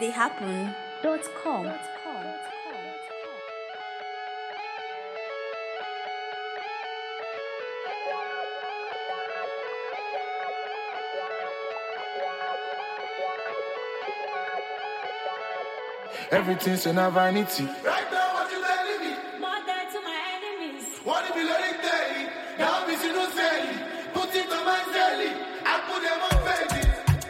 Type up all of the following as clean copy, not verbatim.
theyhappen.com. Everything's in a vanity. Right now, what you telling me? More dead to my enemies. What if you let it daily? Now, me see no selling. Put it on my zelly. I put them on baby.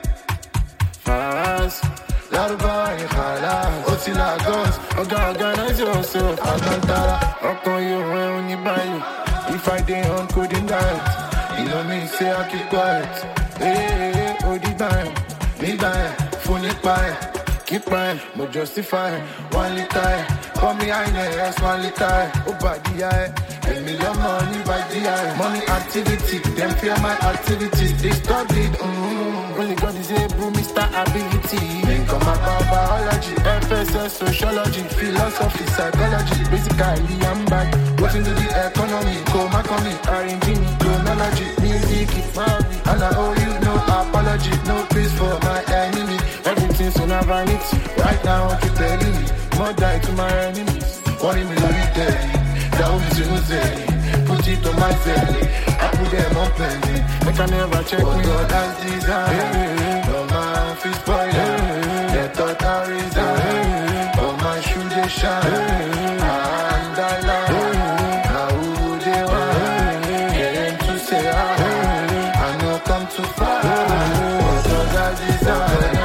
Fast, Laruba and Hala, Otila Ghost, organize yourself. I can't tell. I'll call you when you buy you. If I didn't on couldn't die. You know me, say I keep quiet. Hey, oh, the time. Me dying, phone it by. Keep crying, but justify. 1 liter, for me I know 1 liter. Oh, body eye, a million money by the eye. Money activity, them fear my activities. They stop it, only God is able, Mr. Ability. Think of my biology, FSS, sociology, philosophy, psychology. Basically, I'm back. What's into the economy? Go Maconi, R&D, chronology, music, and I owe you no apology, no peace for my enemy. Everything's on a vanity. Right now, what you telling me? More die to my enemies. Worry me, love you daily. That will be no zelly. Put it on my zelly. I put them on plenty. They can never check me. God has designed. No man feel spoiler. They thought I resign. Oh, my shoe they shine. And I lie. Now who they want? Getting to say I know come too far. God has designed.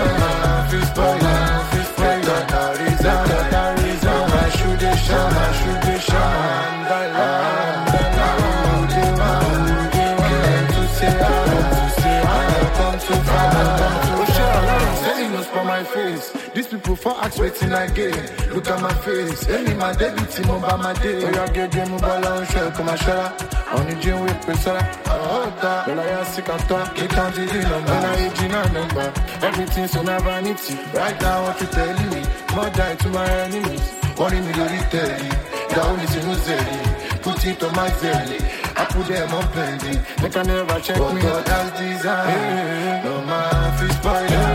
These people for ask waiting again. Look at my face. Any my debit team over my day. So you get them mobile on shell, come and share. On the gym with Pesara. Oh, that. When I am sick and talk, you can't do the number. When I age in a number. Everything's on a vanity. Right now, what you telling me? More die to my enemies. Worry me, don't tell you. That only see no zelly. Put it on my zelly. I put them on plenty. They can never check me. God has designed. No man feel spoiled.